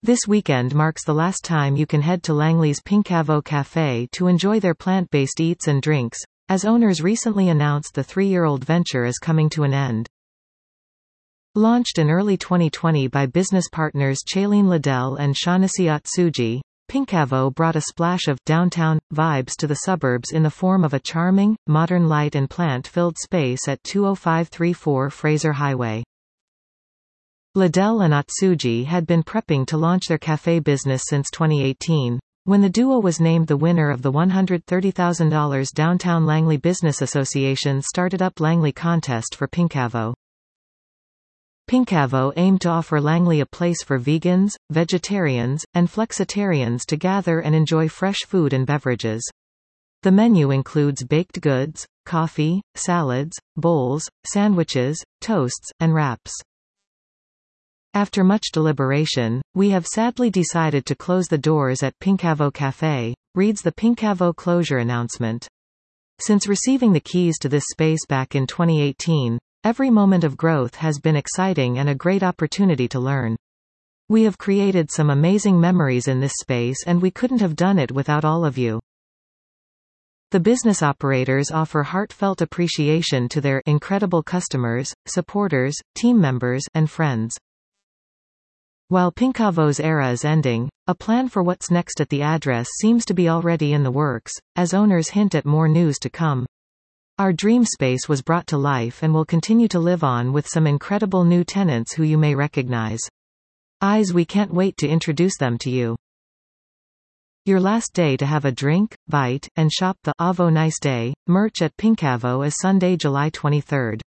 This weekend marks the last time you can head to Langley's Pinkavo Café to enjoy their plant-based eats and drinks, as owners recently announced the 3-year-old venture is coming to an end. Launched in early 2020 by business partners Chaleen Liddell and Shaughnessy Otsuji, Pinkavo brought a splash of downtown vibes to the suburbs in the form of a charming, modern light and plant-filled space at 20534 Fraser Highway. Liddell and Otsuji had been prepping to launch their cafe business since 2018, when the duo was named the winner of the $130,000 Downtown Langley Business Association Started Up Langley contest for Pinkavo. Pinkavo aimed to offer Langley a place for vegans, vegetarians, and flexitarians to gather and enjoy fresh food and beverages. The menu includes baked goods, coffee, salads, bowls, sandwiches, toasts, and wraps. After much deliberation, we have sadly decided to close the doors at Pinkavo Café, reads the Pinkavo closure announcement. Since receiving the keys to this space back in 2018, every moment of growth has been exciting and a great opportunity to learn. We have created some amazing memories in this space and we couldn't have done it without all of you. The business operators offer heartfelt appreciation to their incredible customers, supporters, team members, and friends. While Pinkavo's era is ending, a plan for what's next at the address seems to be already in the works, as owners hint at more news to come. Our dream space was brought to life and will continue to live on with some incredible new tenants who you may recognize. We can't wait to introduce them to you. Your last day to have a drink, bite, and shop the Avo Nice Day merch at Pinkavo is Sunday, July 23.